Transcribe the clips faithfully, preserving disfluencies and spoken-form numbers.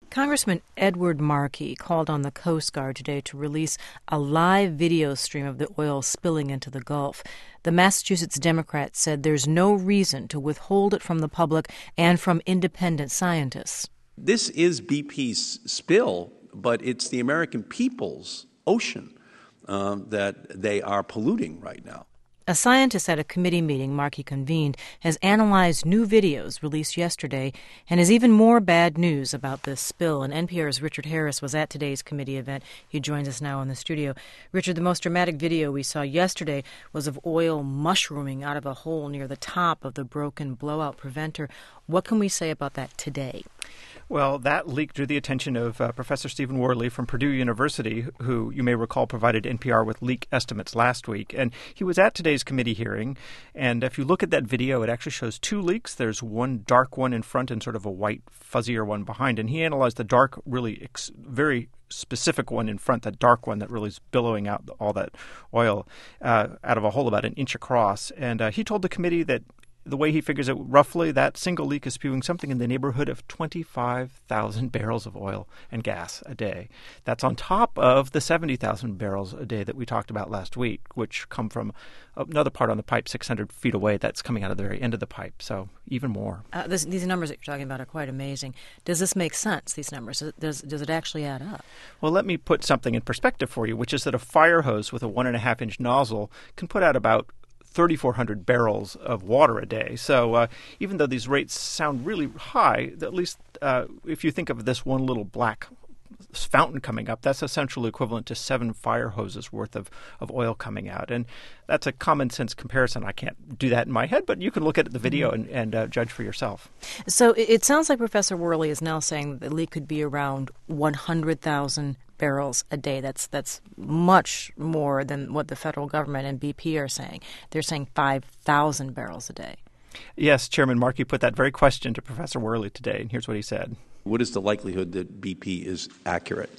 Congressman Edward Markey called on the Coast Guard today to release a live video stream of the oil spilling into the Gulf. The Massachusetts Democrat said there's no reason to withhold it from the public and from independent scientists. This is B P's spill, but it's the American people's ocean uh, that they are polluting right now. A scientist at a committee meeting Markey convened has analyzed new videos released yesterday and has even more bad news about this spill. And N P R's Richard Harris was at today's committee event. He joins us now in the studio. Richard, the most dramatic video we saw yesterday was of oil mushrooming out of a hole near the top of the broken blowout preventer. What can we say about that today? Well, that leak drew the attention of uh, Professor Stephen Worley from Purdue University, who you may recall provided N P R with leak estimates last week. And he was at today's committee hearing. And if you look at that video, it actually shows two leaks. There's one dark one in front and sort of a white, fuzzier one behind. And he analyzed the dark, really ex- very specific one in front, that dark one that really is billowing out all that oil uh, out of a hole about an inch across. And uh, he told the committee that the way he figures it, roughly that single leak is spewing something in the neighborhood of twenty-five thousand barrels of oil and gas a day. That's on top of the seventy thousand barrels a day that we talked about last week, which come from another part on the pipe six hundred feet away that's coming out of the very end of the pipe. So even more. Uh, this, these numbers that you're talking about are quite amazing. Does this make sense, these numbers? Does, does it actually add up? Well, let me put something in perspective for you, which is that a fire hose with a one and a half inch nozzle can put out about thirty-four hundred barrels of water a day. So uh, even though these rates sound really high, at least uh, if you think of this one little black fountain coming up, that's essentially equivalent to seven fire hoses worth of, of oil coming out. And that's a common sense comparison. I can't do that in my head, but you can look at the video and, and uh, judge for yourself. So it, it sounds like Professor Worley is now saying that the leak could be around one hundred thousand barrels a day. That's that's much more than what the federal government and B P are saying. They're saying five thousand barrels a day. Yes, Chairman Markey put that very question to Professor Worley today, and here's what he said. What is the likelihood that B P is accurate?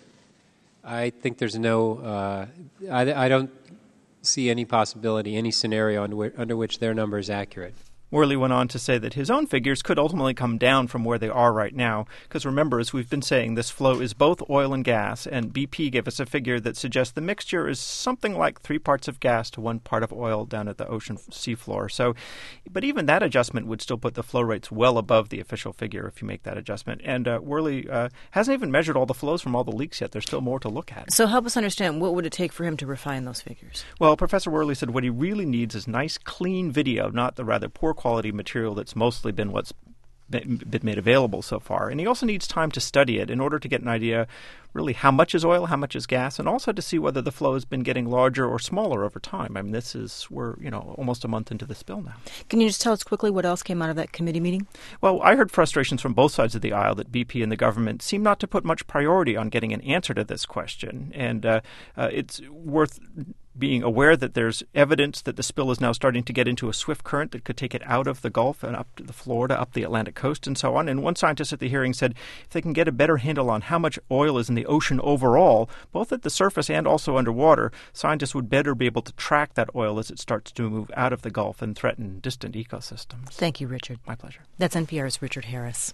I think there's no uh, – I, I don't see any possibility, any scenario under which, under which their number is accurate. Worley went on to say that his own figures could ultimately come down from where they are right now. Because remember, as we've been saying, this flow is both oil and gas, and B P gave us a figure that suggests the mixture is something like three parts of gas to one part of oil down at the ocean seafloor. So, but even that adjustment would still put the flow rates well above the official figure if you make that adjustment. And uh, Worley uh, hasn't even measured all the flows from all the leaks yet. There's still more to look at. So help us understand, what would it take for him to refine those figures? Well, Professor Worley said what he really needs is nice, clean video, not the rather poor quality material that's mostly been what's been made available so far. And he also needs time to study it in order to get an idea really how much is oil, how much is gas, and also to see whether the flow has been getting larger or smaller over time. I mean, this is, we're, you know, almost a month into the spill now. Can you just tell us quickly what else came out of that committee meeting? Well, I heard frustrations from both sides of the aisle that B P and the government seem not to put much priority on getting an answer to this question. And uh, uh, it's worth being aware that there's evidence that the spill is now starting to get into a swift current that could take it out of the Gulf and up to the Florida, up the Atlantic coast, and so on. And one scientist at the hearing said if they can get a better handle on how much oil is in the ocean overall, both at the surface and also underwater, scientists would better be able to track that oil as it starts to move out of the Gulf and threaten distant ecosystems. Thank you, Richard. My pleasure. That's N P R's Richard Harris.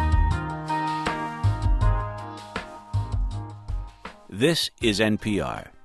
This is N P R.